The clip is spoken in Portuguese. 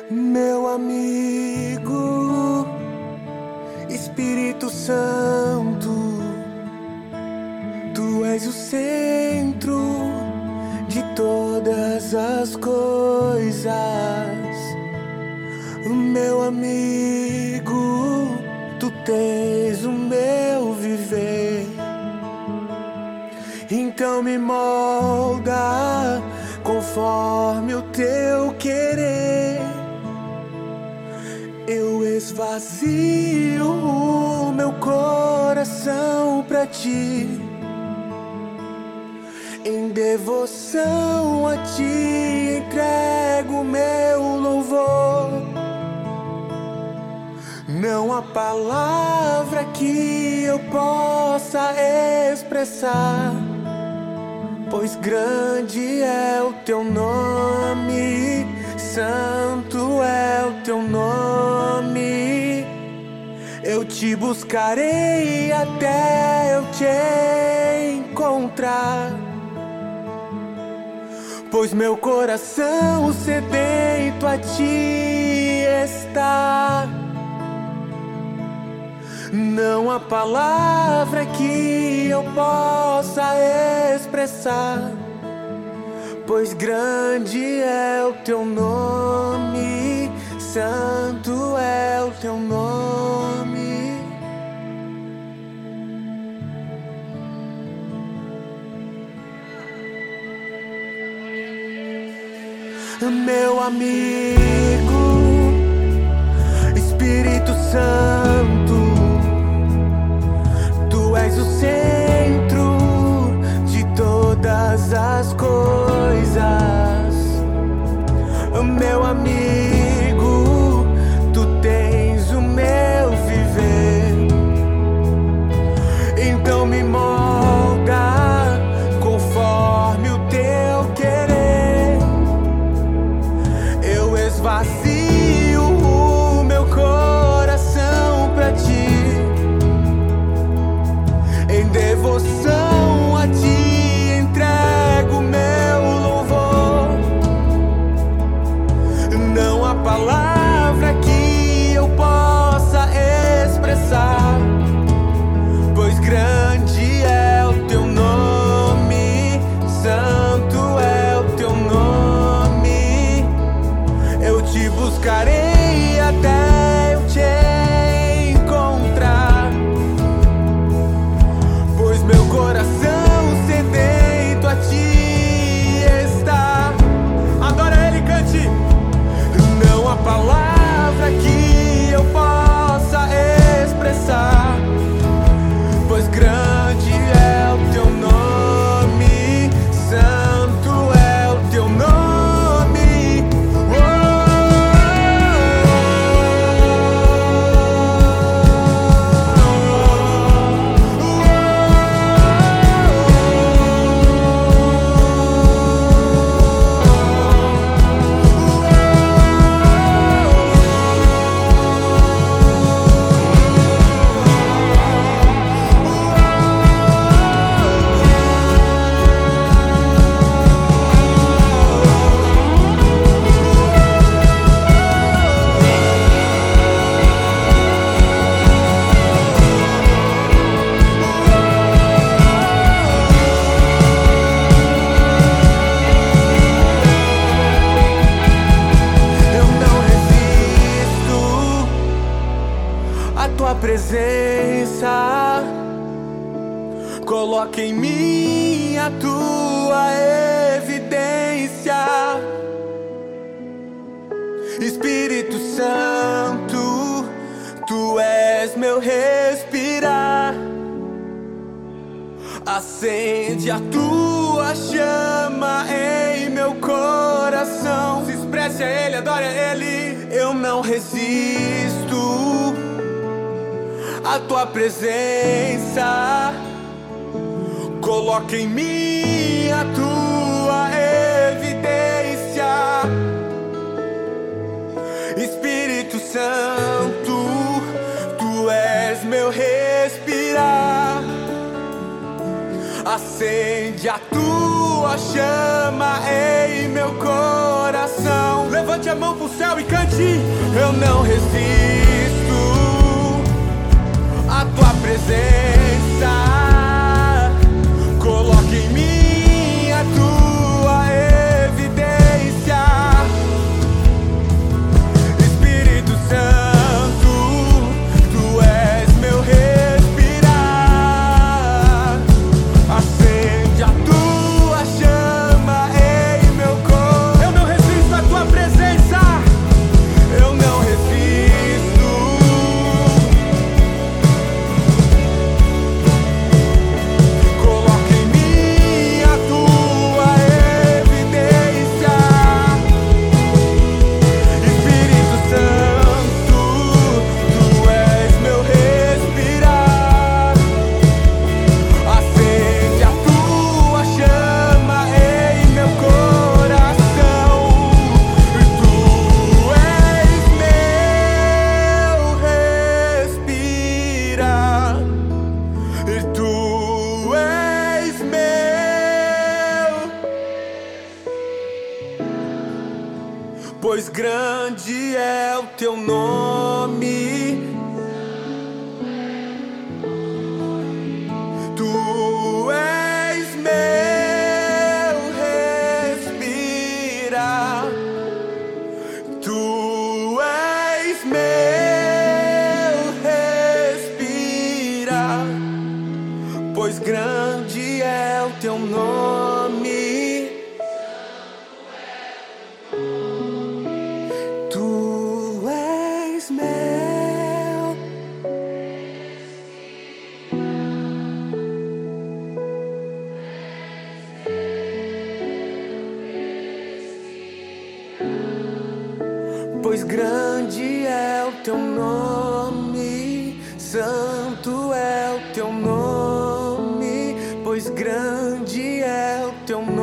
Meu amigo, Espírito Santo, Tu és o centro de todas as coisas. Meu amigo, Tu tens o meu viver. Então me molda conforme o Teu querer. Eu esvazio o meu coração pra Ti, em devoção a Ti entrego meu louvor. Não há palavra que eu possa expressar, pois grande é o Teu nome, santo é o Teu nome. Eu Te buscarei até eu Te encontrar, pois meu coração sedento a Ti está. Não há palavra que eu possa expressar, pois grande é o Teu nome, santo é o Teu nome. Meu amigo, Espírito Santo, Tu és o centro de todas as coisas. Meu amigo, Tu tens o meu viver. Então me molda conforme o Teu querer. Eu esvazio o meu coração pra Ti, em devoção a Ti entrego meu louvor. Não há palavra que eu possa expressar, pois grande é o Teu nome, santo é o Teu nome. Eu Te buscarei até eu Te encontrar, pois meu coração sedento a Ti está. Adora Ele, cante. Não há palavra que eu possa expressar, pois grande é o Teu nome, santo é o Teu nome. Tua presença, coloca em mim a Tua evidência. Espírito Santo, Tu és meu respirar. Acende a Tua chama em meu coração. Se expresse a Ele, adore a Ele. Eu não resisto a Tua presença, coloca em mim a Tua evidência. Espírito Santo, Tu és meu respirar. acende a tua chama em meu coração. Levante a mão pro céu e cante. Eu não resisto à tua presença. Coloque em mim a tua evidência. Espírito Santo, tu és meu respirar. Acende a tua chama em meu corpo. Eu não resisto à tua presença. Eu não resisto. Coloque em mim a tua evidência. Espírito Santo, tu és meu respirar. Acende a tua chama em meu coração. E tu és meu respirar. E tu és meu. Pois grande é o teu nome. Tu és meu respirar. Tu és meu respirar. Pois grande é o teu nome. Tu és meu. Pois grande é o teu nome, santo é o teu nome. Pois grande é o teu nome.